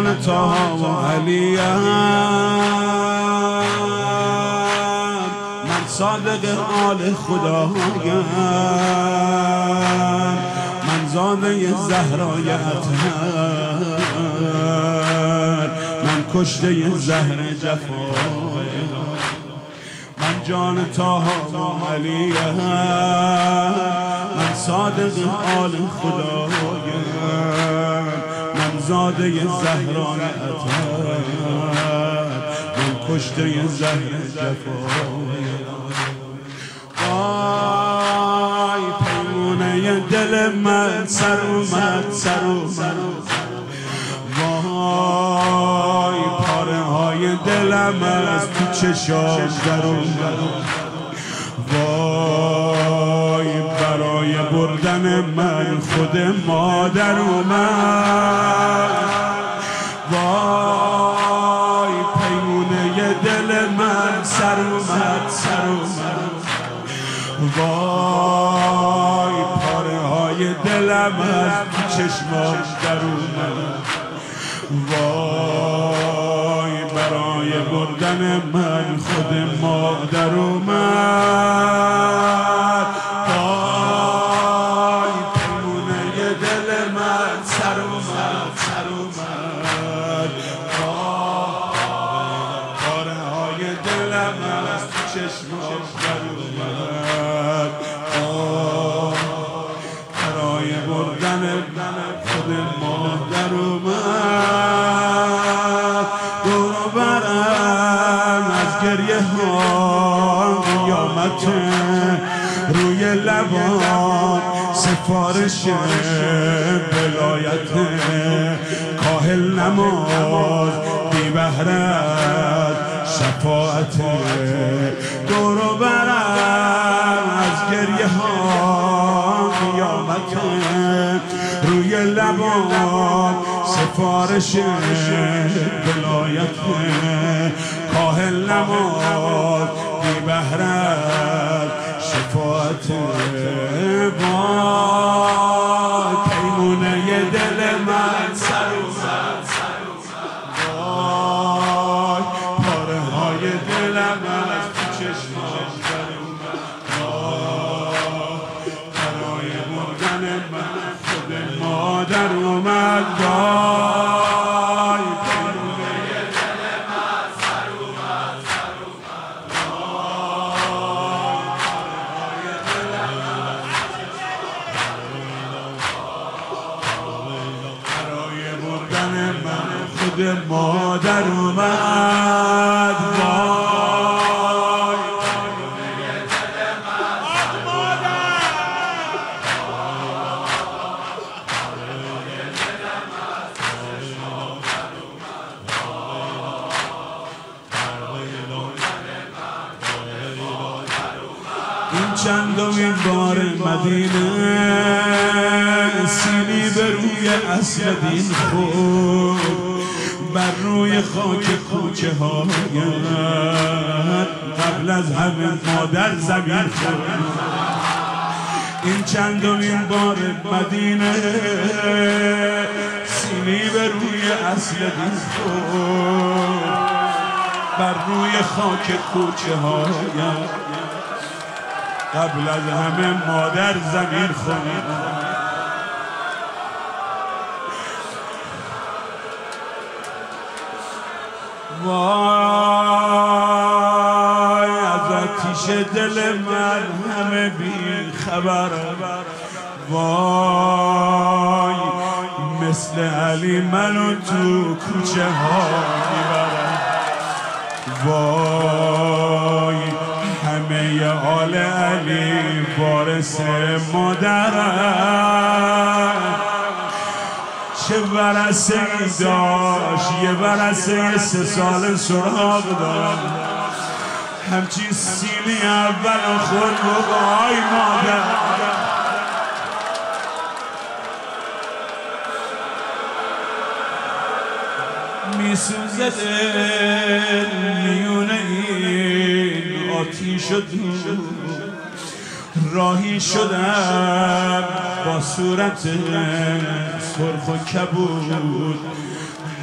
جان طه و علیم، من صادق آل خدایم، من زاده زهرای اطهر، من کشته زهر جفایم، من جان طه و علیم، من صادق آل خدایم، من زاده زهران اطهر، من کشته زهر جفایم. وای پیمونه دل من سر اومد، سر اومد، وای پاره های دلم از تو چشام در اومد، وای برای بردن من خود مادر اومد، وای پیمونه دل من سر اومد، سر اومد، وای پاره های دلم از چشمام در اومد، وای برای بردن من خود مادر اومد، وای پیمونه دل من سر اومد، سر اومد، پاره های دلم از چشمام در اومد، برای بردن خود مادر اومد. دور و برم از گریه ها قیامت، روی لبان سفارش ولایت، کاهل نماز بی بهرت شفاعت. دور و برم از گریه ها قیامت، روی لبان سفارش ولایت، کاهل نماز بی بهرت شفاعت. وای پیمونه دل من سر اومد، وای پاره های دلم از تو چشمام در اومد، برای بردن من خود مادر اومد، وای پیمونه دل من سر اومد، سر اومد، وای برای بردن من خود مادر اومد، این چندمین بار مدینه سینی به روی اصل دین خود، بر روی خاک کوچه هایت قبل از همه مادر زمین خود. این چندمین بار مدینه سینی به روی اصل دین خود، بر روی خاک کوچه هایت قبل از همه مادر زمین خورد. وای از آتیش دل من همه بی خبر، وای مثل علی منو تو کوچه ها میبرم، وای همه آل علی وارث مادرم. چه ورثه ای داشت، یه ورثه 3 سال سراغ دارم، همچین سینی اول خود بای مادر. میسوزه دل میونه این آتیش و دود، راهی شدم با صورت سرخ و کبود،